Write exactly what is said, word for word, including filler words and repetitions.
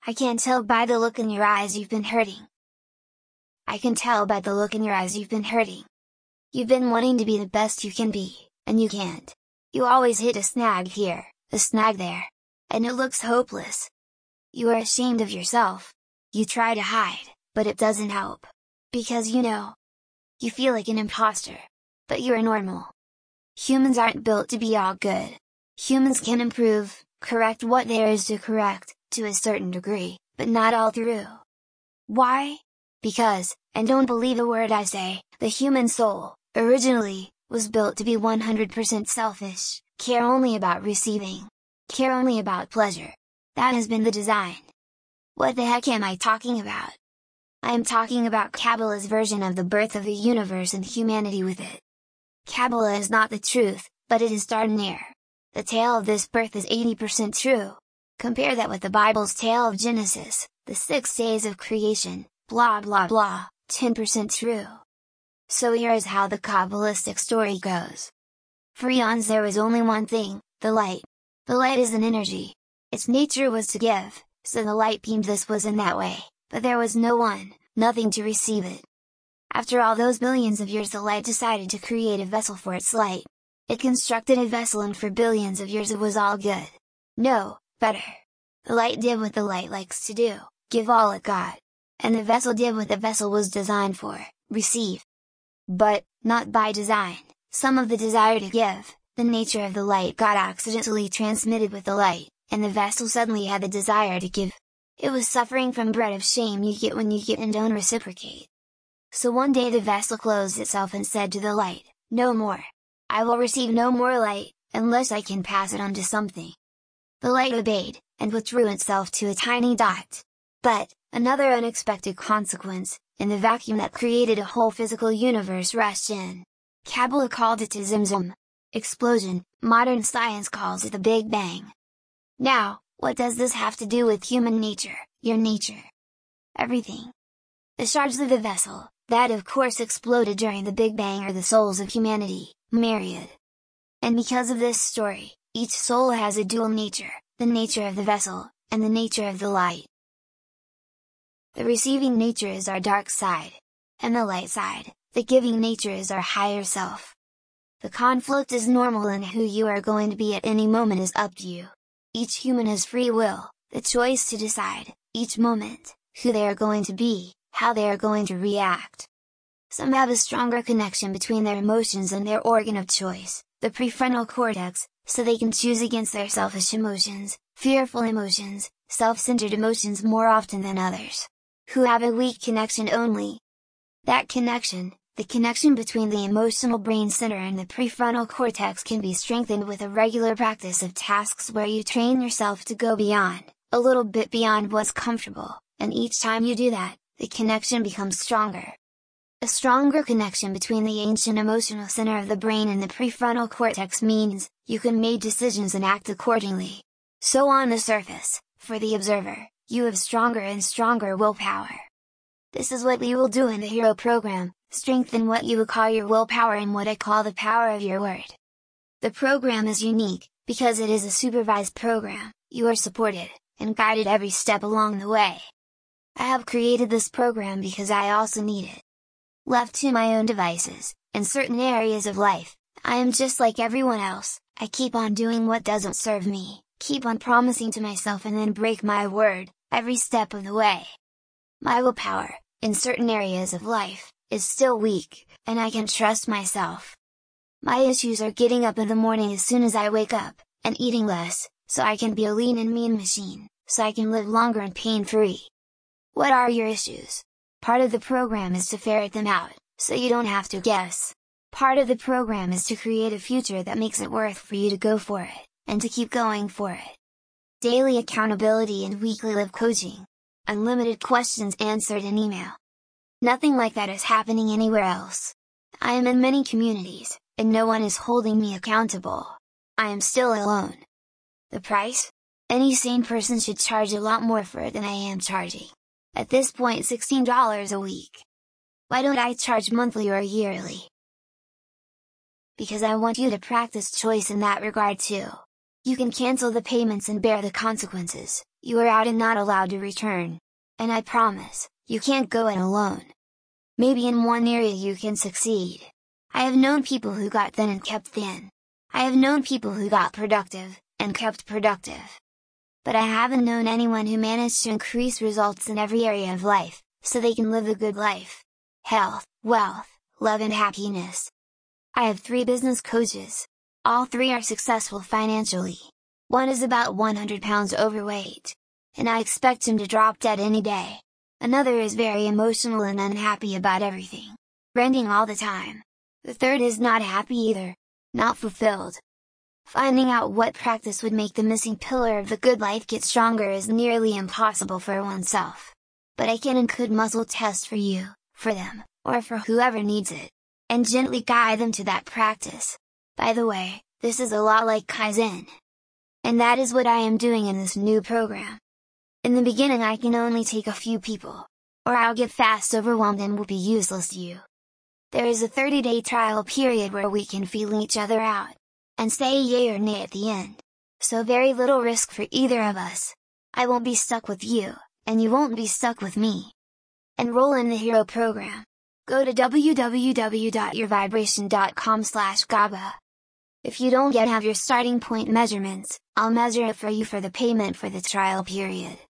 I can tell by the look in your eyes you've been hurting. I can tell by the look in your eyes you've been hurting. You've been wanting to be the best you can be, and you can't. You always hit a snag here, a snag there. And it looks hopeless. You are ashamed of yourself. You try to hide, but it doesn't help. Because you know. You feel like an imposter. But you're normal. Humans aren't built to be all good. Humans can improve, correct what there is to correct, to a certain degree, but not all through. Why? Because, and don't believe a word I say, the human soul, originally, was built to be one hundred percent selfish, care only about receiving. Care only about pleasure. That has been the design. What the heck am I talking about? I am talking about Kabbalah's version of the birth of the universe and humanity with it. Kabbalah is not the truth, but it is darn near. The tale of this birth is eighty percent true. Compare that with the Bible's tale of Genesis, the six days of creation, blah blah blah, ten percent true. So here is how the Kabbalistic story goes. For eons there was only one thing, the light. The light is an energy. Its nature was to give, so the light beamed this was in that way, but there was no one, nothing to receive it. After all those billions of years the light decided to create a vessel for its light. It constructed a vessel and for billions of years it was all good. No, better. The light did what the light likes to do, give all it got. And the vessel did what the vessel was designed for, receive. But, not by design, some of the desire to give, the nature of the light got accidentally transmitted with the light, and the vessel suddenly had the desire to give. It was suffering from bread of shame you get when you get and don't reciprocate. So one day the vessel closed itself and said to the light, no more. I will receive no more light, unless I can pass it on to something. The light obeyed, and withdrew itself to a tiny dot. But, another unexpected consequence, in the vacuum that created a whole physical universe rushed in. Kabbalah called it a Zimzum. Explosion, modern science calls it the Big Bang. Now, what does this have to do with human nature, your nature? Everything. The shards of the vessel, that of course exploded during the Big Bang are the souls of humanity, myriad. And because of this story, each soul has a dual nature, the nature of the vessel, and the nature of the light. The receiving nature is our dark side. And the light side, the giving nature is our higher self. The conflict is normal and who you are going to be at any moment is up to you. Each human has free will, the choice to decide, each moment, who they are going to be, how they are going to react. Some have a stronger connection between their emotions and their organ of choice, the prefrontal cortex, so they can choose against their selfish emotions, fearful emotions, self-centered emotions more often than others. Who have a weak connection only. That connection, the connection between the emotional brain center and the prefrontal cortex can be strengthened with a regular practice of tasks where you train yourself to go beyond, a little bit beyond what's comfortable, and each time you do that, the connection becomes stronger. A stronger connection between the ancient emotional center of the brain and the prefrontal cortex means, you can make decisions and act accordingly. So on the surface, for the observer, you have stronger and stronger willpower. This is what we will do in the Hero program, strengthen what you would call your willpower and what I call the power of your word. The program is unique, because it is a supervised program, you are supported, and guided every step along the way. I have created this program because I also need it. Left to my own devices, in certain areas of life, I am just like everyone else, I keep on doing what doesn't serve me, keep on promising to myself and then break my word, every step of the way. My willpower, in certain areas of life, is still weak, and I can trust myself. My issues are getting up in the morning as soon as I wake up, and eating less, so I can be a lean and mean machine, so I can live longer and pain-free. What are your issues? Part of the program is to ferret them out, so you don't have to guess. Part of the program is to create a future that makes it worth for you to go for it, and to keep going for it. Daily accountability and weekly live coaching. Unlimited questions answered in email. Nothing like that is happening anywhere else. I am in many communities, and no one is holding me accountable. I am still alone. The price? Any sane person should charge a lot more for it than I am charging. At this point sixteen dollars a week. Why don't I charge monthly or yearly? Because I want you to practice choice in that regard too. You can cancel the payments and bear the consequences. you are out and not allowed to return. And I promise, you can't go it alone. Maybe in one area you can succeed. I have known people who got thin and kept thin. I have known people who got productive, and kept productive. But I haven't known anyone who managed to increase results in every area of life, so they can live a good life. Health, wealth, love and happiness. I have three business coaches. All three are successful financially. One is about one hundred pounds overweight, and I expect him to drop dead any day. Another is very emotional and unhappy about everything, ranting all the time. The third is not happy either, not fulfilled. Finding out what practice would make the missing pillar of the good life get stronger is nearly impossible for oneself. But I can and could muscle test for you, for them, or for whoever needs it, and gently guide them to that practice. By the way, this is a lot like Kaizen. And that is what I am doing in this new program. In the beginning I can only take a few people, or I'll get fast overwhelmed and will be useless to you. There is a thirty day trial period where we can feel each other out, and say yay or nay at the end. So very little risk for either of us. I won't be stuck with you, and you won't be stuck with me. Enroll in the Hero program. Go to w w w dot your vibration dot com slash G A B A. If you don't yet have your starting point measurements, I'll measure it for you for the payment for the trial period.